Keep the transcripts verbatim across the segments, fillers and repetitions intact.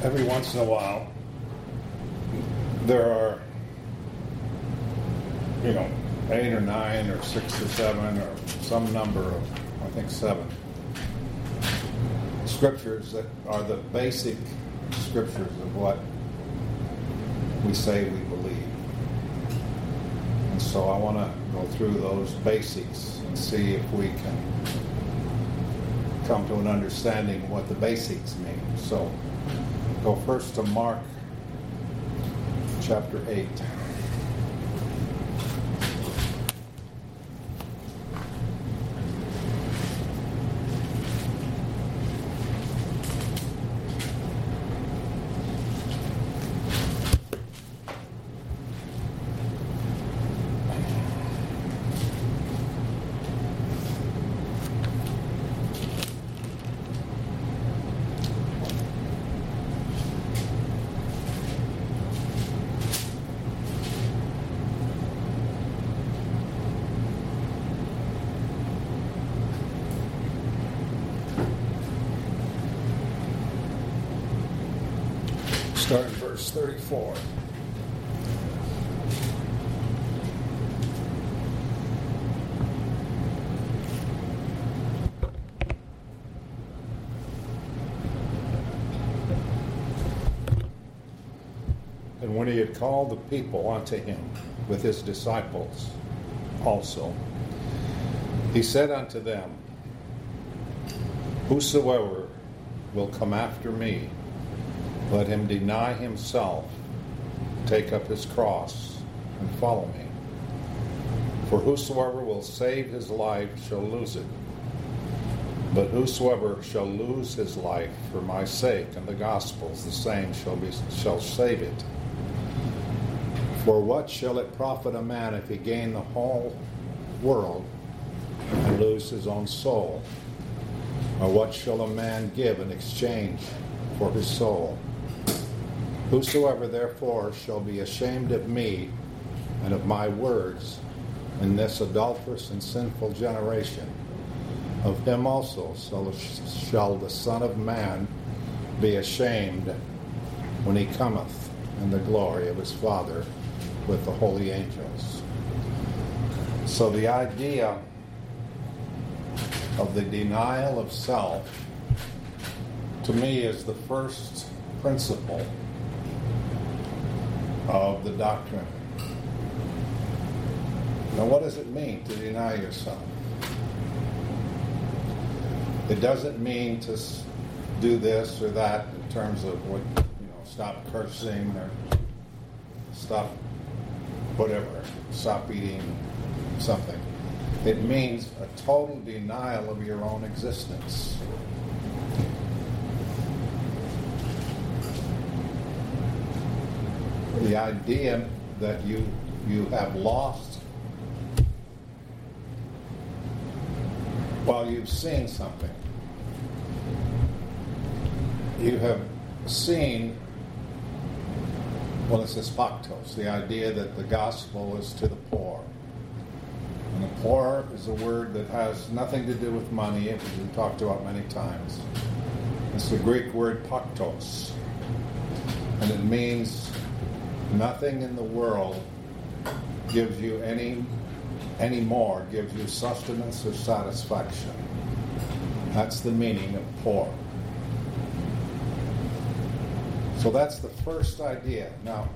every once in a while, there are, you know, eight or nine or six or seven or some number of, I think seven, scriptures that are the basic scriptures of what we say we believe. And so I want to go through those basics and see if we can come to an understanding of what the basics mean. So go first to Mark chapter eight. Start in verse thirty-four. And when he had called the people unto him with his disciples also, he said unto them, Whosoever will come after me, let him deny himself, take up his cross, and follow me. For whosoever will save his life shall lose it. But whosoever shall lose his life for my sake and the gospel's, the same shall be shall save it. For what shall it profit a man if he gain the whole world and lose his own soul? Or what shall a man give in exchange for his soul? Whosoever therefore shall be ashamed of me and of my words in this adulterous and sinful generation, of him also shall the Son of Man be ashamed when he cometh in the glory of his Father with the holy angels. So the idea of the denial of self, to me, is the first principle of the doctrine. Now, what does it mean to deny yourself? It doesn't mean to do this or that in terms of what, you know, stop cursing or stop whatever, stop eating something. It means a total denial of your own existence. The idea that you you have lost, well, you've seen something. You have seen, well, it says paktos, the idea that the gospel is to the poor. And the poor is a word that has nothing to do with money, which we've talked about many times. It's the Greek word paktos, and it means nothing in the world gives you any any more, gives you sustenance or satisfaction. That's the meaning of poor. So that's the first idea. Now,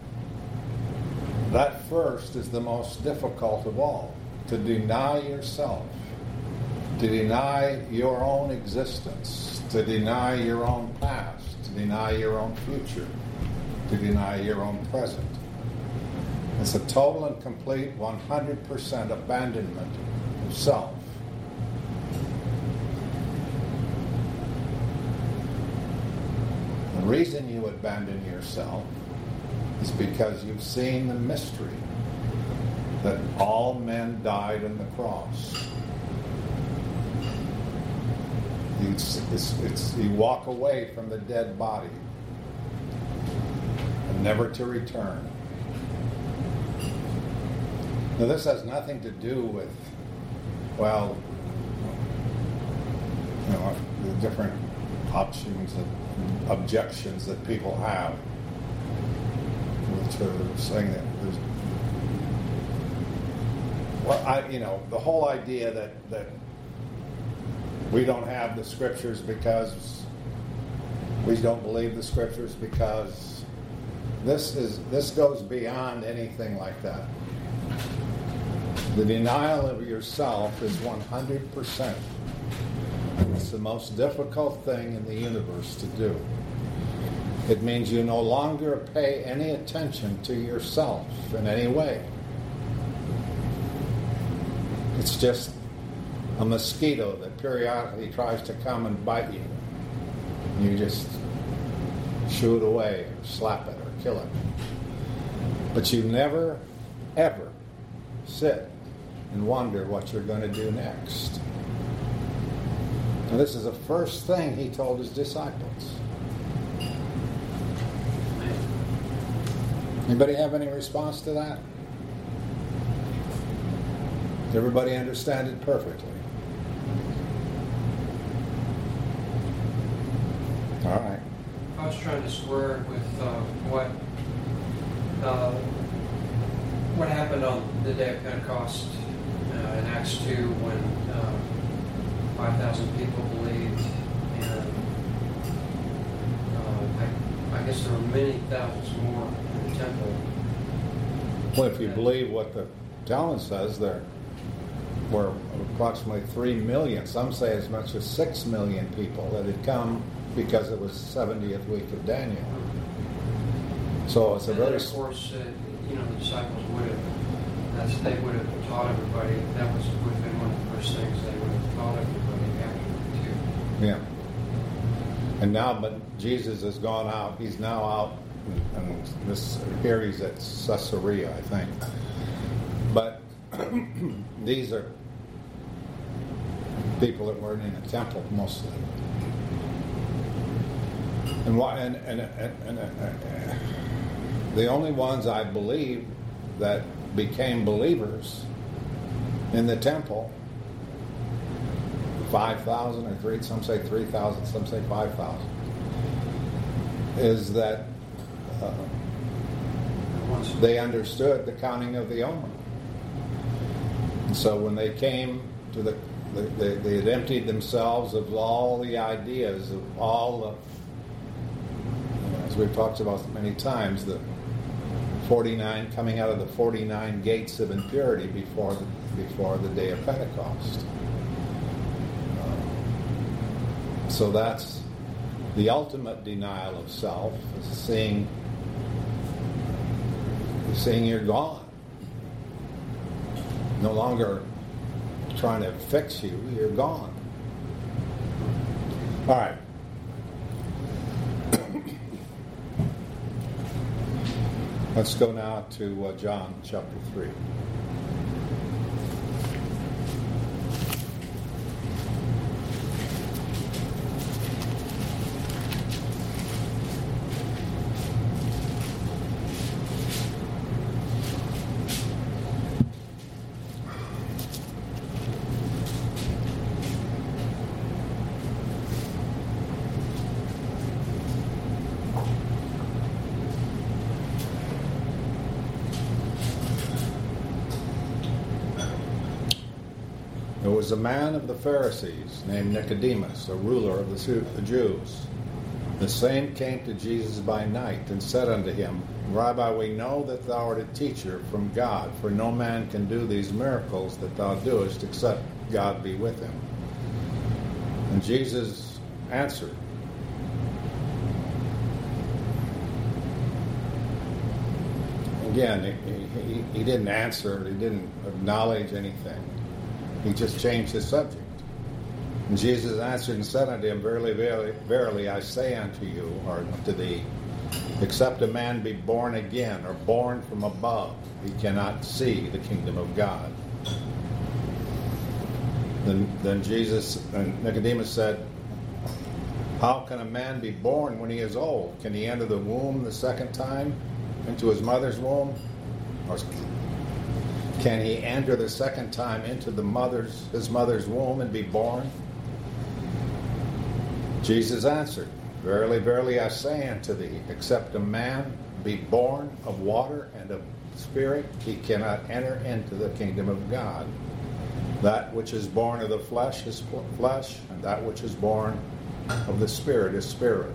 that first is the most difficult of all, to deny yourself, to deny your own existence, to deny your own past, to deny your own future, to deny your own present. It's a total and complete one hundred percent abandonment of self. The reason you abandon yourself is because you've seen the mystery that all men died on the cross. It's, it's, it's, you walk away from the dead body and never to return. Now, this has nothing to do with, well, you know, the different options and objections that people have, which are saying that there's, well, I, you know, the whole idea that, that we don't have the scriptures because we don't believe the scriptures because this is this goes beyond anything like that. The denial of yourself is one hundred percent. It's the most difficult thing in the universe to do. It means you no longer pay any attention to yourself in any way. It's just a mosquito that periodically tries to come and bite you. You just shoo it away or slap it or kill it. But you never, ever sit and wonder what you're going to do next. And this is the first thing he told his disciples. Anybody have any response to that? Does everybody understand it perfectly? All right. I was trying to square it with uh, what uh, what happened on the day of Pentecost uh, in Acts two when uh, five thousand people believed, and uh, I, I guess there were many thousands more in the temple. Well, if you believe what the Talmud says, there were approximately three million, some say as much as six million people that had come because it was the seventieth week of Daniel. So it's a and very... then of course, uh, you know, the disciples would have, that's, they would have taught everybody, that was would have been one of the first things they would have taught everybody after too. Yeah. And now, but Jesus has gone out, he's now out, and this, here he's at Caesarea, I think. But these are people that weren't in the temple mostly. And, why, and, and, and, and uh, the only ones I believe that became believers in the temple, five thousand or three, some say three thousand, some say five thousand, is that uh, they understood the counting of the Omer. And so when they came to the, the they, they had emptied themselves of all the ideas, of all the, as we've talked about many times, the forty-nine, coming out of the forty-nine gates of impurity before the, before the day of Pentecost. Uh, so that's the ultimate denial of self, is seeing, seeing you're gone. No longer trying to fix you, you're gone. All right. Let's go now to uh, John chapter three. There was a man of the Pharisees named Nicodemus, a ruler of the Jews. The same came to Jesus by night and said unto him, Rabbi, we know that thou art a teacher from God, for no man can do these miracles that thou doest except God be with him. And Jesus answered, Again, he, he, he didn't answer, he didn't acknowledge anything. He just changed the subject. And Jesus answered and said unto him, Verily, verily, verily, I say unto you, or to thee, except a man be born again, or born from above, he cannot see the kingdom of God. Then, then Jesus, and Nicodemus said, How can a man be born when he is old? Can he enter the womb the second time, into his mother's womb? Or can he enter the second time into the mother's his mother's womb and be born? Jesus answered, Verily, verily, I say unto thee, except a man be born of water and of spirit, he cannot enter into the kingdom of God. That which is born of the flesh is flesh, and that which is born of the Spirit is spirit.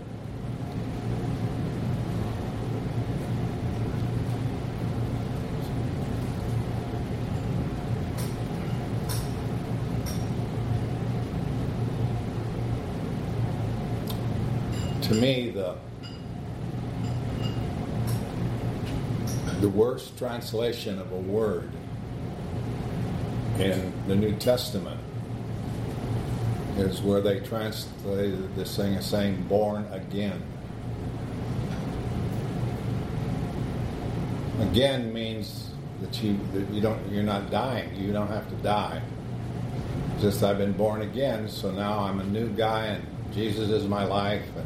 To me, the the worst translation of a word in the New Testament is where they translated this thing as saying born again. Again means that you that you don't you're not dying. You don't have to die. Just I've been born again, so now I'm a new guy and Jesus is my life and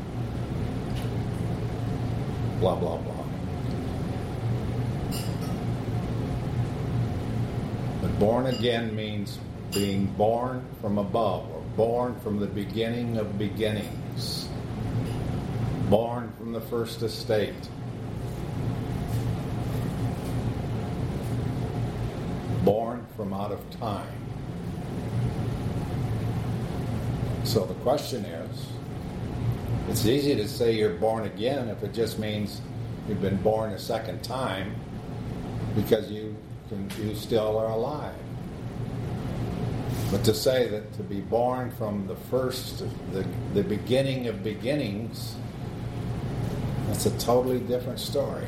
blah blah blah. But born again means being born from above, or born from the beginning of beginnings, born from the first estate. Born from out of time. So the question is, it's easy to say you're born again if it just means you've been born a second time because you can, you still are alive. But to say that to be born from the first, the, the beginning of beginnings, that's a totally different story.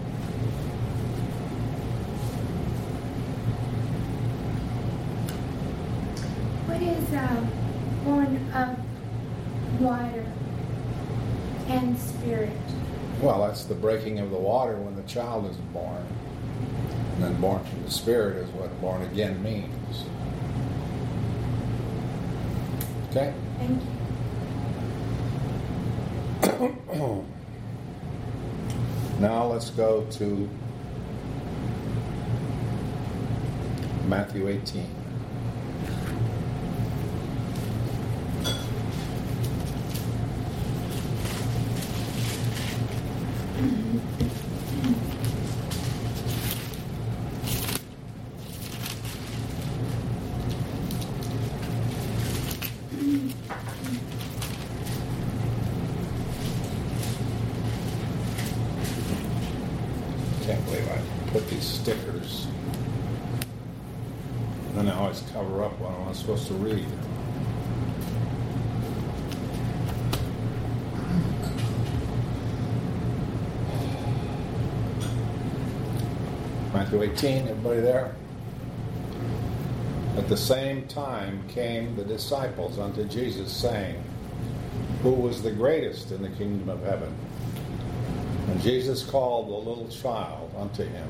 What is uh, born of water and spirit? Well, that's the breaking of the water when the child is born. And then born from the Spirit is what born again means. Okay? Thank you. Now let's go to Matthew eighteen. Can't believe I put these stickers. And then I always cover up what I'm supposed to read. Matthew eighteen, everybody there? At the same time came the disciples unto Jesus, saying, Who was the greatest in the kingdom of heaven? And Jesus called a little child unto him,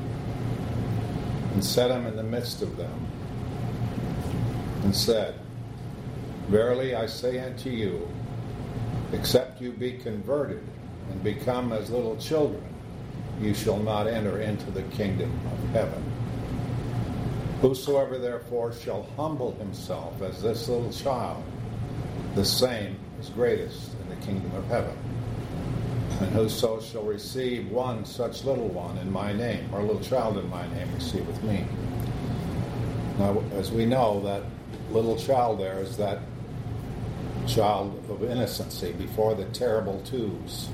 and set him in the midst of them, and said, Verily I say unto you, except you be converted and become as little children, you shall not enter into the kingdom of heaven. Whosoever therefore shall humble himself as this little child, the same is greatest in the kingdom of heaven. And whoso shall receive one such little one in my name, or little child in my name, receiveth me. Now, as we know, that little child there is that child of innocency before the terrible twos.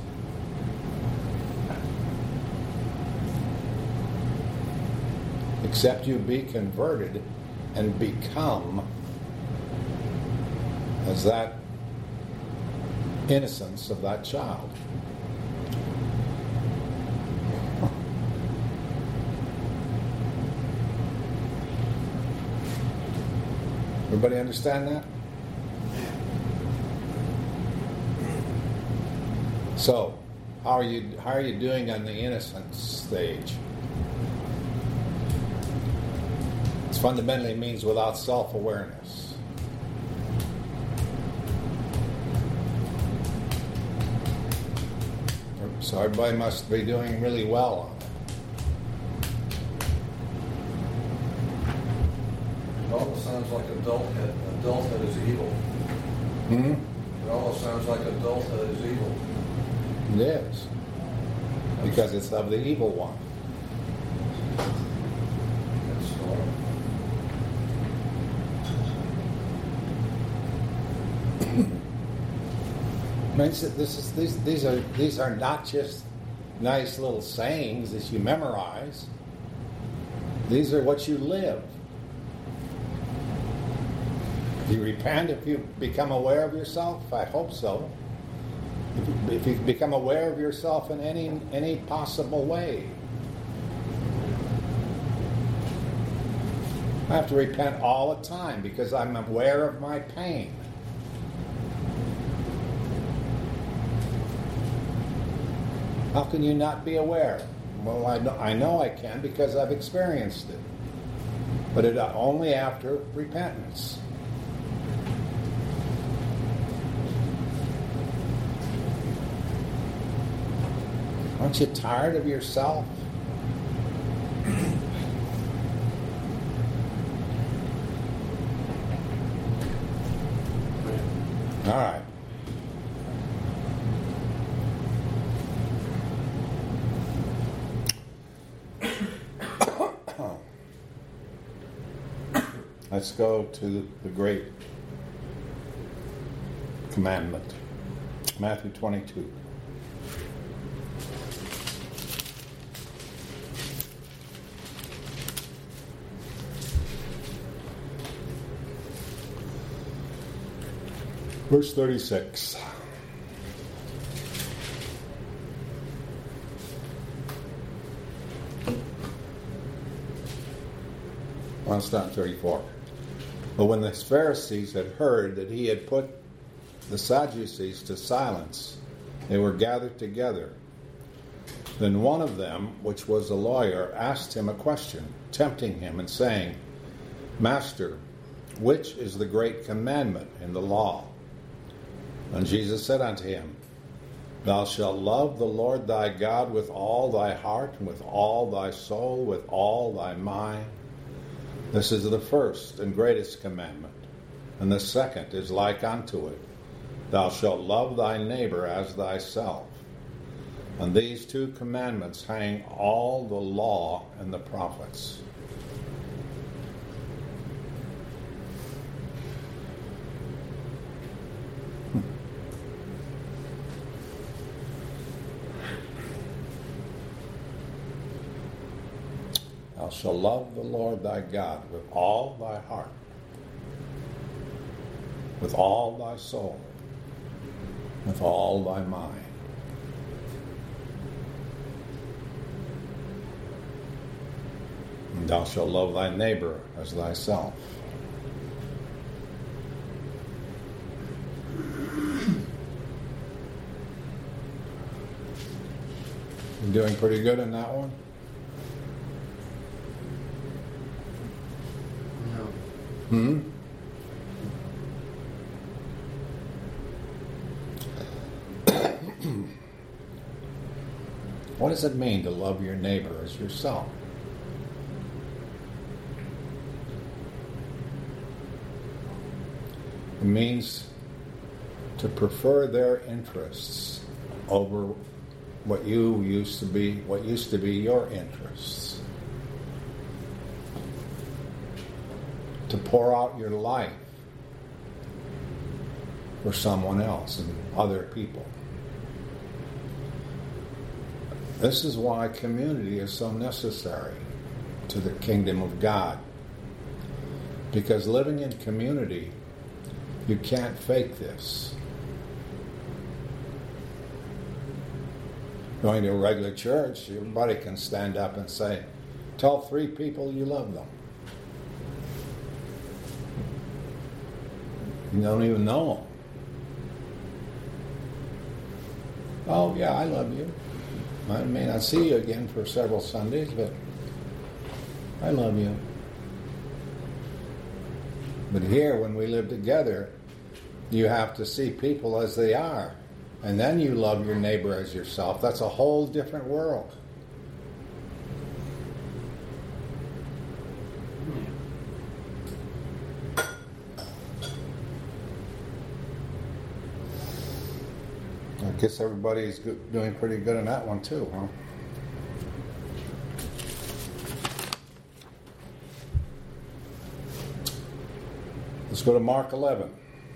Except you be converted and become as that innocence of that child. Everybody understand that? So, how are you how are you doing on the innocence stage? It fundamentally means without self-awareness. So everybody must be doing really well on it. It almost sounds like adulthood. Adulthood is evil. Hmm? It almost sounds like adulthood is evil. It is. Because it's of the evil one. That's wrong. I mean, this is, these, these, are, these are not just nice little sayings that you memorize. These are what you live. You repent if you become aware of yourself? I hope so. If you, if you become aware of yourself in any, any possible way. I have to repent all the time because I'm aware of my pain. How can you not be aware? Well, I know, I know I can because I've experienced it. But it only after repentance. Aren't you tired of yourself? All right. Let's go to the great commandment. Matthew twenty-two. Verse thirty-six. Well, it's not thirty-four. But when the Pharisees had heard that he had put the Sadducees to silence, they were gathered together. Then one of them, which was a lawyer, asked him a question, tempting him and saying, Master, which is the great commandment in the law? And Jesus said unto him, Thou shalt love the Lord thy God with all thy heart, and with all thy soul, with all thy mind. This is the first and greatest commandment. And the second is like unto it. Thou shalt love thy neighbor as thyself. On these two commandments hang all the law and the prophets. Thou shalt love the Lord thy God with all thy heart, with all thy soul, with all thy mind. And thou shalt love thy neighbor as thyself. You doing pretty good in that one? Hmm? What does it mean to love your neighbor as yourself? It means to prefer their interests over what you used to be, what used to be your interests. To pour out your life for someone else and other people. This is why community is so necessary to the kingdom of God. Because living in community, you can't fake this. Going to a regular church, everybody can stand up and say, tell three people you love them. You don't even know them. Oh, yeah, I love you. I may not see you again for several Sundays, but I love you. But here, when we live together, you have to see people as they are. And then you love your neighbor as yourself. That's a whole different world. I guess everybody's good, doing pretty good in that one too, huh? Let's go to Mark eleven.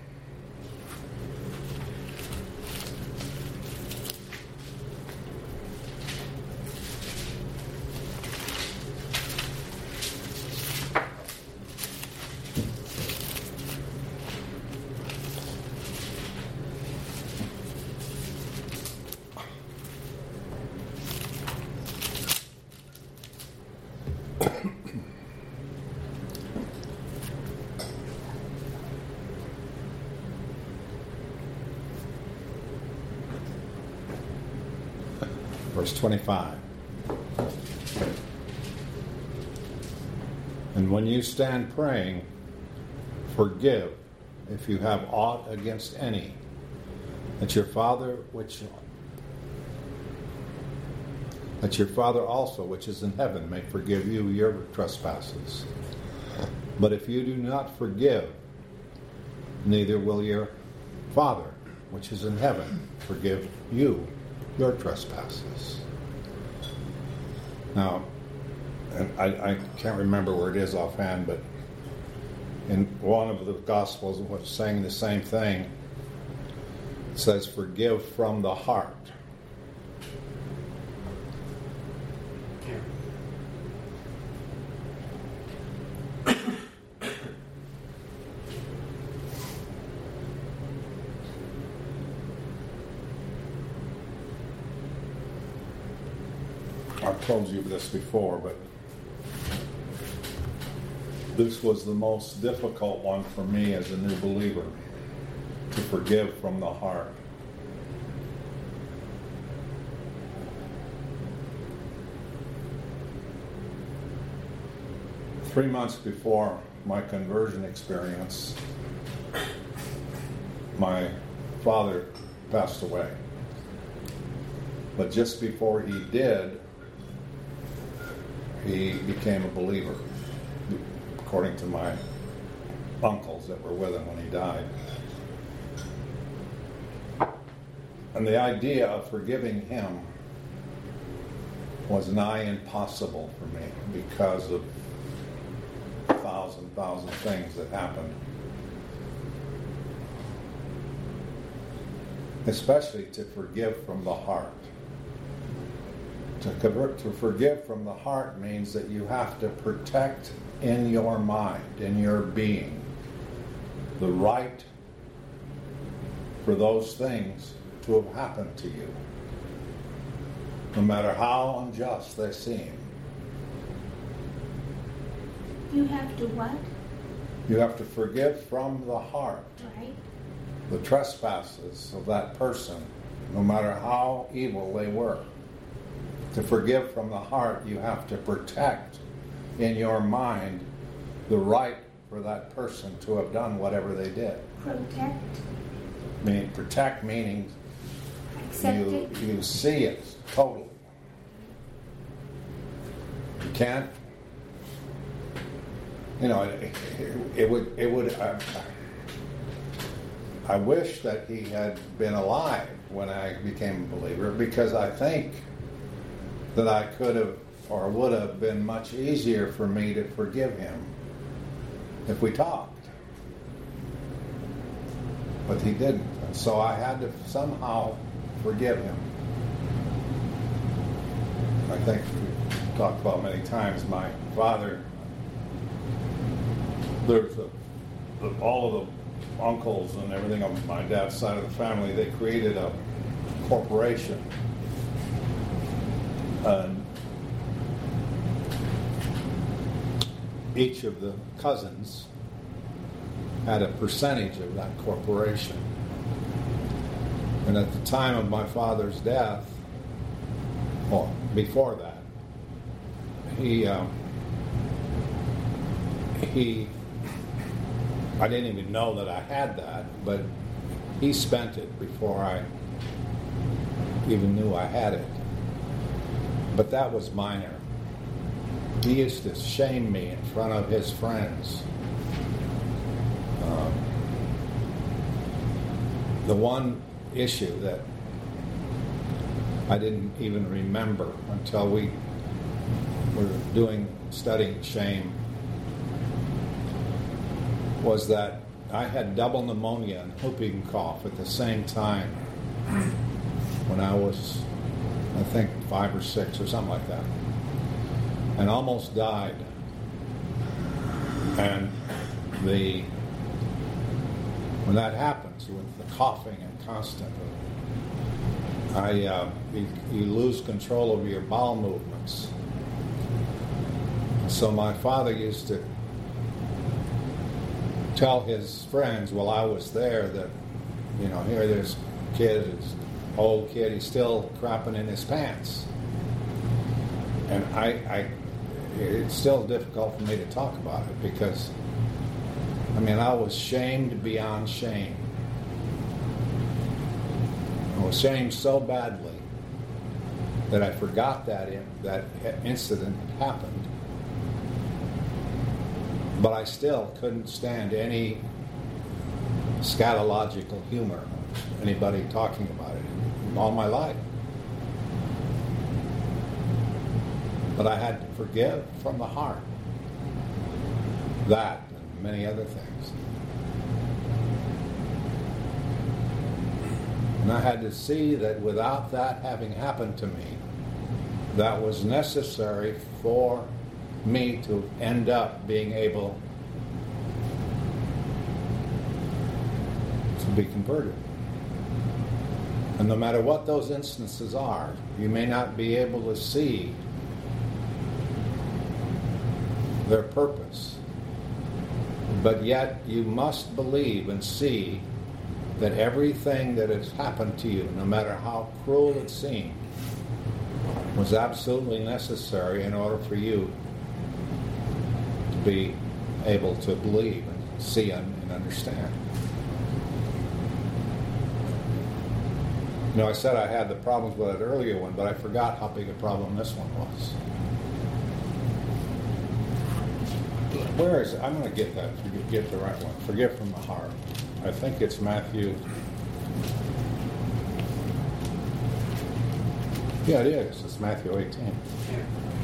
Verse twenty-five. And when you stand praying, forgive if you have aught against any, that your Father which that your Father also which is in heaven may forgive you your trespasses. But if you do not forgive, neither will your Father which is in heaven forgive you your trespasses. Now, and I, I can't remember where it is offhand, but in one of the Gospels, it was saying the same thing. It says, forgive from the heart. I've told you this before, but this was the most difficult one for me as a new believer, to forgive from the heart. Three months before my conversion experience, my father passed away. But just before he did, he became a believer, according to my uncles that were with him when he died. And the idea of forgiving him was nigh impossible for me because of a thousand, thousand things that happened. Especially to forgive from the heart. To, convert, to forgive from the heart means that you have to protect in your mind, in your being, the right for those things to have happened to you, no matter how unjust they seem. You have to what? You have to forgive from the heart. Right. The trespasses of that person, no matter how evil they were. To forgive from the heart, you have to protect in your mind the right for that person to have done whatever they did. Protect. Meaning, protect meaning Accept you, it. you see it totally. You can't, you know, it, it, it would, it would, uh, I wish that he had been alive when I became a believer, because I think that I could have or would have been much easier for me to forgive him if we talked. But he didn't. And so I had to somehow forgive him. I think we've talked about many times, my father, there's a, the, all of the uncles and everything on my dad's side of the family, they created a corporation. And each of the cousins had a percentage of that corporation. And at the time of my father's death, or before that, he, um, he, I didn't even know that I had that, but he spent it before I even knew I had it. But that was minor. He used to shame me in front of his friends. Um, the one issue that I didn't even remember until we were doing, studying shame, was that I had double pneumonia and whooping cough at the same time when I was, I think, five or six or something like that, and almost died. And the when that happens with the coughing and constant, I uh, you, you lose control over your bowel movements. So my father used to tell his friends while I was there that, you know, here there's a kid, this old kid, he's still crapping in his pants. And I, I, it's still difficult for me to talk about it because, I mean, I was shamed beyond shame. I was shamed so badly that I forgot that in, that incident happened. But I still couldn't stand any scatological humor, anybody talking about it all my life. But I had to forgive from the heart. That and many other things. And I had to see that without that having happened to me, that was necessary for me to end up being able to be converted. And no matter what those instances are, you may not be able to see their purpose, but yet you must believe and see that everything that has happened to you, no matter how cruel it seemed, was absolutely necessary in order for you be able to believe and see and understand. You know, I said I had the problems with that earlier one, but I forgot how big a problem this one was. Where is it? I'm going to get that, get the right one. Forgive from the heart. I think it's Matthew. Yeah, it is. It's Matthew eighteen. Yeah.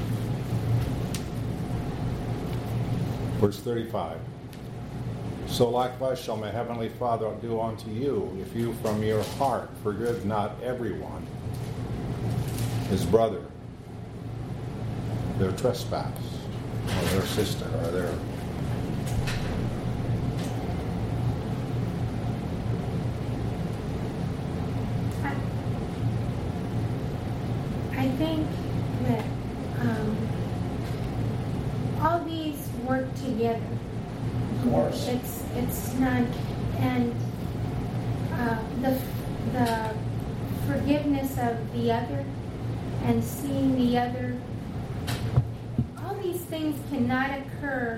Verse thirty-five. So likewise shall my heavenly Father do unto you, if you from your heart forgive not everyone his brother, their trespass, or their sister, or their... I, I think that um, all these work together. Of course. It's it's not, and uh, the the forgiveness of the other and seeing the other. All these things cannot occur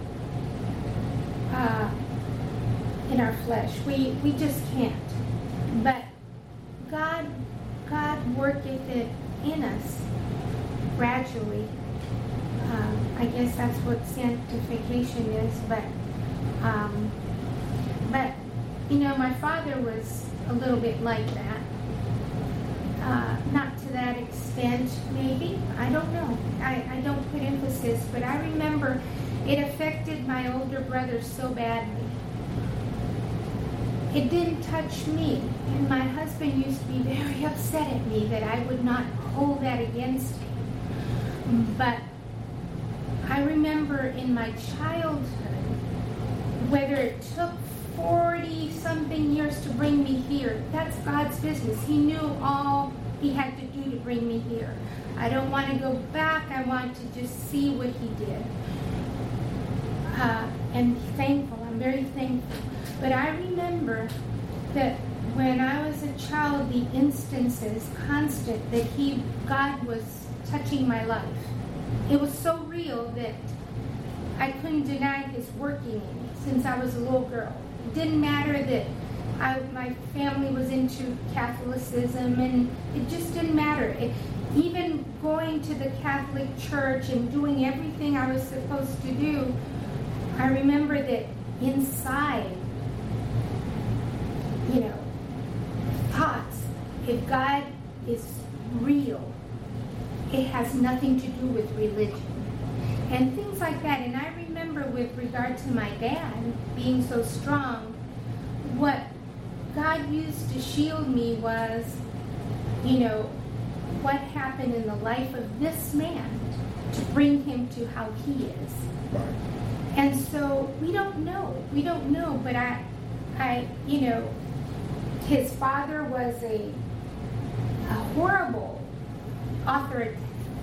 uh, in our flesh. We we just can't. But God God worketh it in us gradually. Um, I guess that's what sanctification is, but um, but you know, my father was a little bit like that. Uh, not to that extent, maybe. I don't know. I, I don't put emphasis, but I remember it affected my older brother so badly. It didn't touch me, and my husband used to be very upset at me that I would not hold that against him. But I remember in my childhood, whether it took forty-something years to bring me here, that's God's business. He knew all He had to do to bring me here. I don't want to go back. I want to just see what He did. Uh, and thankful. I'm very thankful. But I remember that when I was a child, the instances, constant, that He, God was touching my life. It was so real that I couldn't deny His working in me since I was a little girl. It didn't matter that I, my family was into Catholicism, and it just didn't matter. It, even going to the Catholic Church and doing everything I was supposed to do, I remember that inside, you know, thoughts, if God is real. It has nothing to do with religion. And things like that. And I remember with regard to my dad being so strong, what God used to shield me was, you know, what happened in the life of this man to bring him to how he is. Right. And so we don't know. We don't know. But I, I, you know, his father was a, a horrible authoritarian,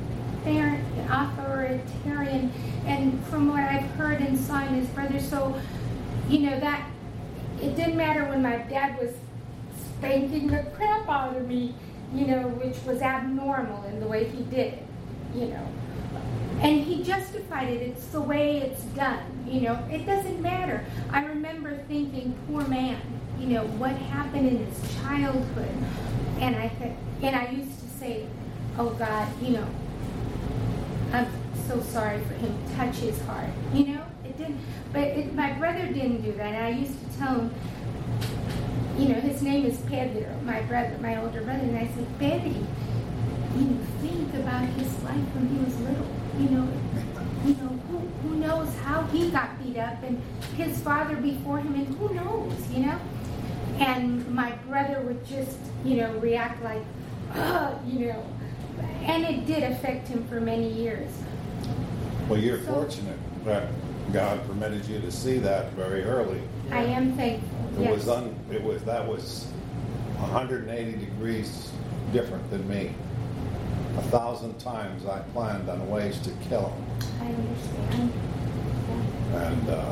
authoritarian, and from what I've heard and saw in his brother, so, you know, that, it didn't matter when my dad was spanking the crap out of me, you know, which was abnormal in the way he did it, you know. And he justified it. It's the way it's done, you know. It doesn't matter. I remember thinking, poor man, you know, what happened in his childhood. And I th- and I used to say, oh God, you know, I'm so sorry for him. Touch his heart, you know. It didn't. But it, my brother didn't do that. And I used to tell him, you know, his name is Pedro, my brother, my older brother, and I said, Pedro, you know, think about his life when he was little. You know, you know, who who knows how he got beat up, and his father before him, and who knows, you know? And my brother would just, you know, react like, oh, you know, and it did affect him for many years. Well, you're So- fortunate that God permitted you to see that very early. I am thankful. It Yes. was un, it was that was one hundred eighty degrees different than me. A thousand times I planned on ways to kill him, I understand. Yeah. and uh,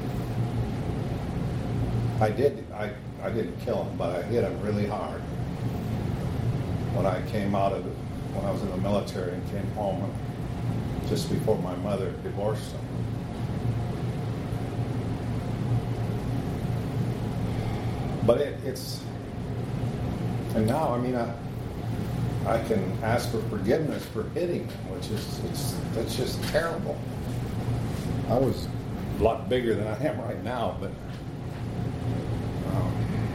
I did. I I didn't kill him, but I hit him really hard. When I came out of the, when I was in the military and came home, just before my mother divorced him. But it, it's, and now, I mean, I, I can ask for forgiveness for hitting him, which is, it's, that's just terrible. I was a lot bigger than I am right now, but, um,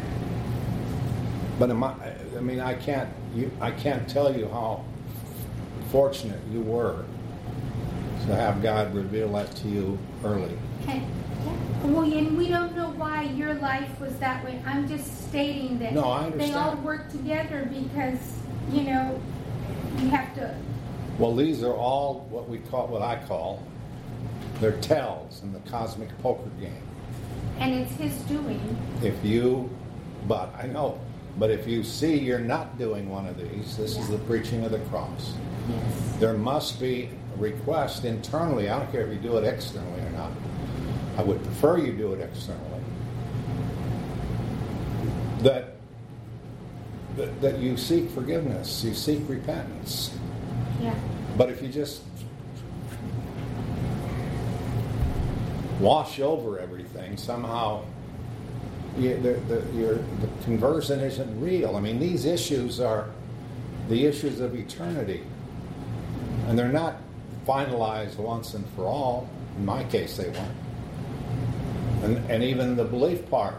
but am I, I mean, I can't, you, I can't tell you how fortunate you were to have God reveal that to you early. Okay. Yeah. Well, and we don't know why your life was that way. I'm just stating that No, I they all understand. work together because, you know, you have to. Well, these are all what we call, what I call, they're tells in the cosmic poker game. And it's his doing. If you, but I know, but if you see you're not doing one of these, this is Yeah. the preaching of the cross. Yes. There must be a request internally. I don't care if you do it externally or not. I would prefer you do it externally. That, that, that you seek forgiveness, you seek repentance. Yeah. But if you just wash over everything, somehow you, the, the, your, the conversion isn't real. I mean, these issues are the issues of eternity. And they're not finalized once and for all. In my case, they weren't. And, and even the belief part.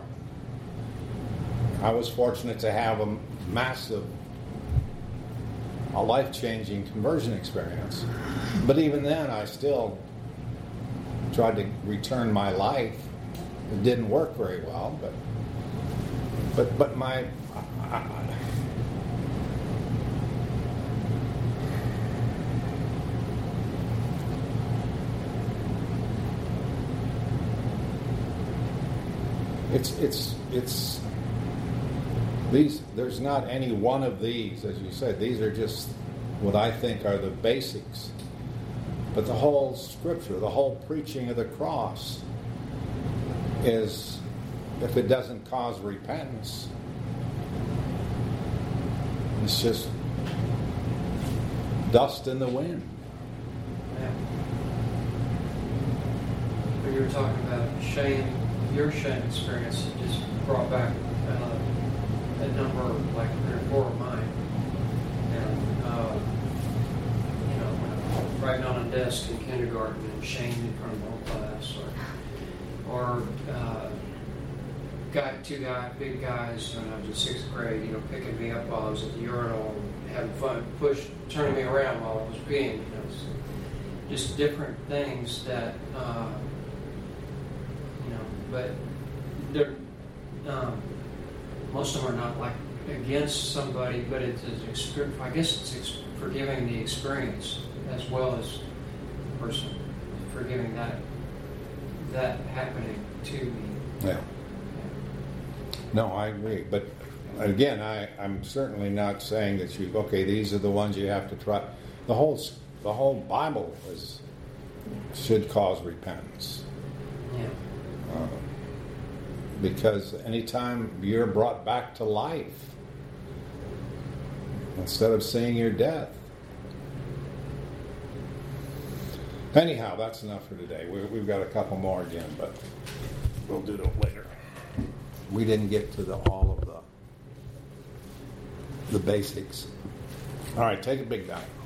I was fortunate to have a massive, a life-changing conversion experience. But even then, I still tried to return my life. It didn't work very well, but but but my I, I, it's it's it's these. There's not any one of these, as you said. These are just what I think are the basics. But the whole scripture, the whole preaching of the cross is, if it doesn't cause repentance, it's just dust in the wind. Yeah. When you were talking about shame, your shame experience, it just brought back uh, a number, like three or four of mine. And, uh, you know, when I'm writing on a desk in kindergarten and shamed in front of the whole class, or, or uh, got two guy, big guys when I was in sixth grade, you know, picking me up while I was at the urinal and having fun, push, turning me around while I was peeing. You know, so just different things that, uh, you know, but they're, um, most of them are not like against somebody, but it's, it's I guess it's ex- forgiving the experience as well as the person, forgiving that that happening to me. Yeah. No, I agree. But again, I, I'm certainly not saying that you, okay, these are the ones you have to try. The whole the whole Bible is should cause repentance. Yeah. Uh, because anytime you're brought back to life, instead of seeing your death. Anyhow, that's enough for today. We, we've got a couple more again, but we'll do it later. We didn't get to the all of the the basics. All right, take a big dive.